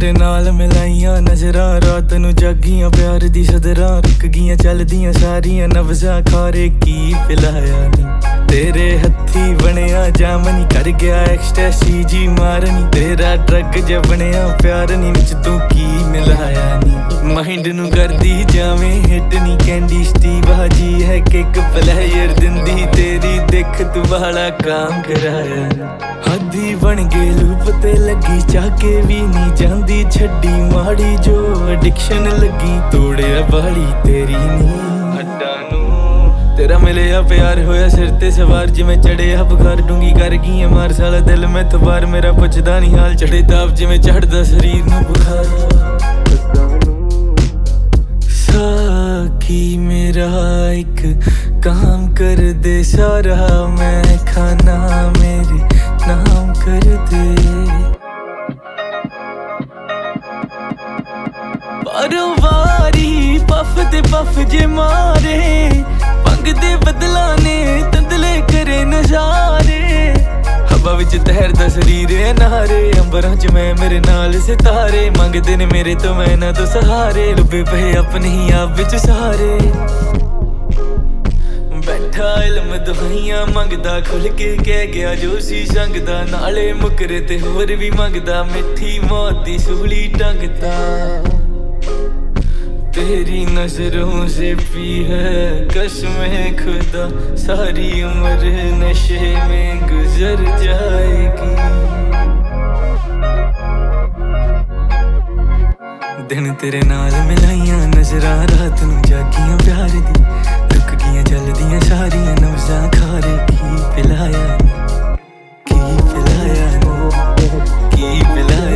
तेरे नाल मिलाइयां नजरां रात नूं जागियां प्यार दी सदरां रुक गियां चलदियां सारियां नब्जां खारे की पिलाया नी तेरे हत्थी बनिया जामनी कर गया एक्सटेसी जी मारनी तेरा ड्रग ज बनिया प्यार नी विच तू की मिलाया नी माइंड नूं करदी जावें हिट नी कैंडी स्टीव जी है किक प्लेयर दिंदी तेरी दिख तू वाला काम कराया नी हद्दी बन गए लूप ते लगी चाके भी नहीं जांदी छड्डी माड़ी जो एडिक्शन लगी तोड़िया बाड़ी तेरी नी हड्डां नूं तेरा मिलिया प्यार होया सिर ते सवार जिवें चढ़िया बुखार डूंगी कर गई है मार साला दिल में तबार मेरा पुछदा नहीं हाल चढ़े ताप जिवें चढ़दा शरीर नूं बुखार साकी मेरा एक काम कर दे सारा मैं खाना मेरे नाम कर दे बारों वारी पफ ते पफ जे मारे पंग दे बदलाने तंदले करे नजारे हवा विच तैरदा शरीर नारे अंबरां च मैं मेरे नाल सितारे मंगदे ने मेरे तो मैं ना तो सहारे लुबे पे अपने ही आप विच सहारे बैठा इल्म दवाइयां मंगदा खुल के कह गया जो सी संगदा नाले मुकरे ते होर भी मंगदा मिठी मौत दी सूली टंगदा तेरी नजरों से पी है कसमें खुदा सारी उम्र नशे में गुजर जाएगी दिन तेरे नाल मिलाइयां नजरां रात नूं जागियां प्यार दी रुक गियां चलदियां सारियां नब्जां खारे की पिलाया नी की पिलाया नी की पिलाया